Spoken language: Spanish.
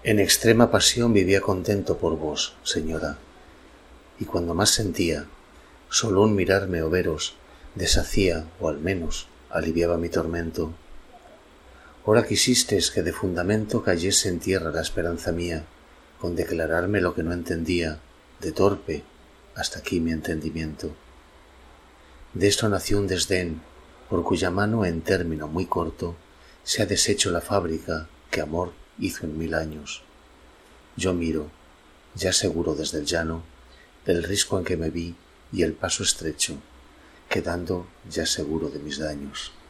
En extrema pasión vivía contento por vos, señora, y cuando más sentía, solo un mirarme o veros deshacía, o al menos aliviaba mi tormento. Ora quisistes que de fundamento cayese en tierra la esperanza mía, con declararme lo que no entendía, de torpe hasta aquí mi entendimiento. De esto nació un desdén, por cuya mano en término muy corto se ha deshecho la fábrica que amor hizo en 1000 años. Yo miro, ya seguro desde el llano, el risco en que me vi y el paso estrecho, quedando ya seguro de mis daños.